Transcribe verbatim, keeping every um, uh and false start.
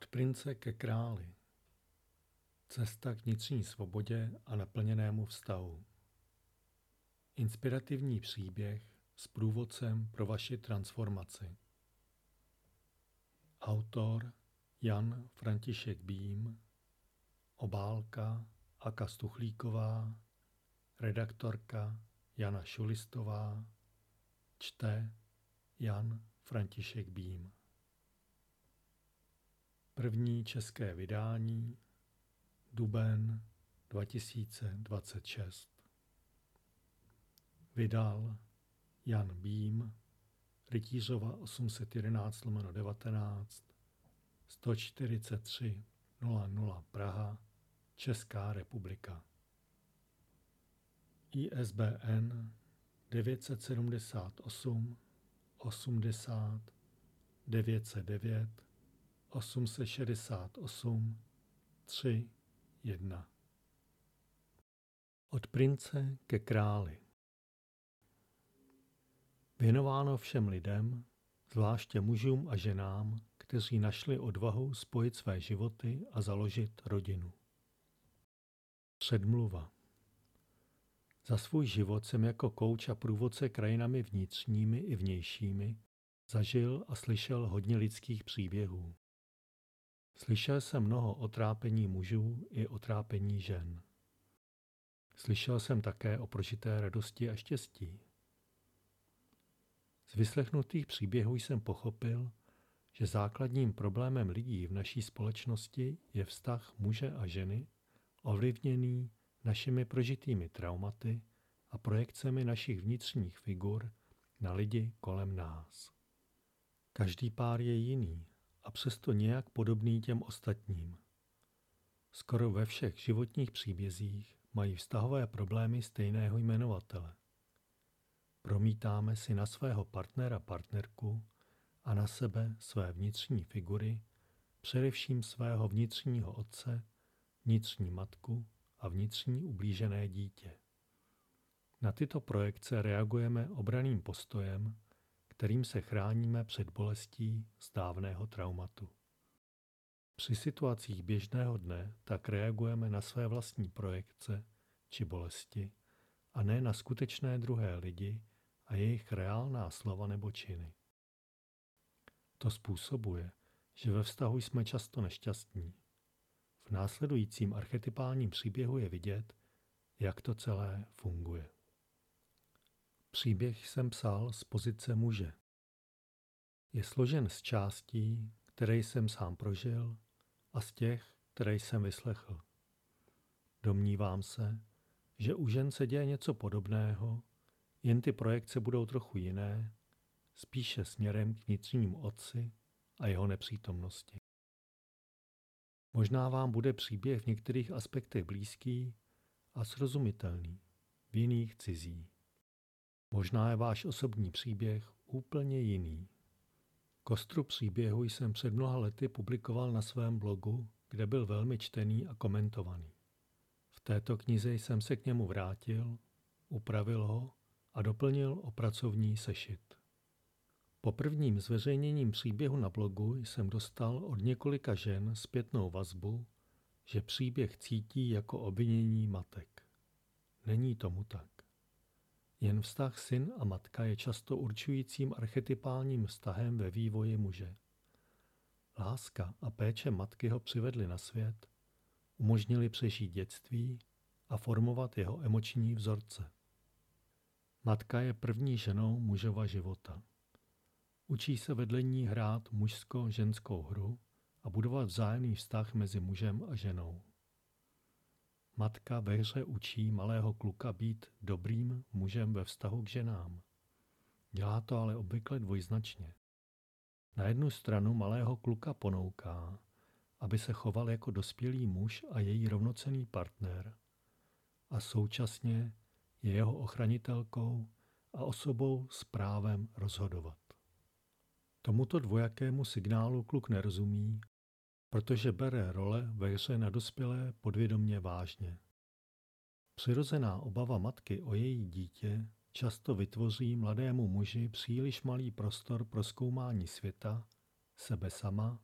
Od prince ke králi. Cesta k vnitřní svobodě a naplněnému vztahu. Inspirativní příběh s průvodcem pro vaši transformaci. Autor Jan František Bím, obálka Aka Stuchlíková, redaktorka Jana Šulistová, čte Jan František Bím. První české vydání, duben dva tisíce dvacet šest. Vydal Jan Bím, Rytířova osm set jedenáct lomeno devatenáct, sto čtyřicet tři nula nula Praha, Česká republika. I S B N devět set sedmdesát osm osmdesát devět set devět osm set šedesát osm tři jedna. Od prince ke králi. Věnováno všem lidem, zvláště mužům a ženám, kteří našli odvahu spojit své životy a založit rodinu. Předmluva. Za svůj život jsem jako kouč a průvodce krajinami vnitřními i vnějšími zažil a slyšel hodně lidských příběhů. Slyšel jsem mnoho o trápení mužů i o trápení žen. Slyšel jsem také o prožité radosti a štěstí. Z vyslechnutých příběhů jsem pochopil, že základním problémem lidí v naší společnosti je vztah muže a ženy, ovlivněný našimi prožitými traumaty a projekcemi našich vnitřních figur na lidi kolem nás. Každý pár je jiný a přesto nějak podobný těm ostatním. Skoro ve všech životních příbězích mají vztahové problémy stejného jmenovatele. Promítáme si na svého partnera partnerku a na sebe své vnitřní figury, především svého vnitřního otce, vnitřní matku a vnitřní ublížené dítě. Na tyto projekce reagujeme obranným postojem, kterým se chráníme před bolestí z dávného traumatu. Při situacích běžného dne tak reagujeme na své vlastní projekce či bolesti a ne na skutečné druhé lidi a jejich reálná slova nebo činy. To způsobuje, že ve vztahu jsme často nešťastní. V následujícím archetypálním příběhu je vidět, jak to celé funguje. Příběh jsem psal z pozice muže. Je složen z částí, které jsem sám prožil, a z těch, které jsem vyslechl. Domnívám se, že u žen se děje něco podobného, jen ty projekce budou trochu jiné, spíše směrem k vnitřnímu otci a jeho nepřítomnosti. Možná vám bude příběh v některých aspektech blízký a srozumitelný, v jiných cizí. Možná je váš osobní příběh úplně jiný. Kostru příběhu jsem před mnoha lety publikoval na svém blogu, kde byl velmi čtený a komentovaný. V této knize jsem se k němu vrátil, upravil ho a doplnil o pracovní sešit. Po prvním zveřejněním příběhu na blogu jsem dostal od několika žen zpětnou vazbu, že příběh cítí jako obvinění matek. Není tomu tak. Jen vztah syn a matka je často určujícím archetypálním vztahem ve vývoji muže. Láska a péče matky ho přivedly na svět, umožnili přežít dětství a formovat jeho emoční vzorce. Matka je první ženou mužova života. Učí se vedle ní hrát mužsko-ženskou hru a budovat vzájemný vztah mezi mužem a ženou. Matka ve hře učí malého kluka být dobrým mužem ve vztahu k ženám. Dělá to ale obvykle dvojznačně. Na jednu stranu malého kluka ponouká, aby se choval jako dospělý muž a její rovnocenný partner, a současně je jeho ochranitelkou a osobou s právem rozhodovat. Tomuto dvojakému signálu kluk nerozumí, protože bere role ve hře na dospělé podvědomě vážně. Přirozená obava matky o její dítě často vytvoří mladému muži příliš malý prostor pro zkoumání světa, sebe sama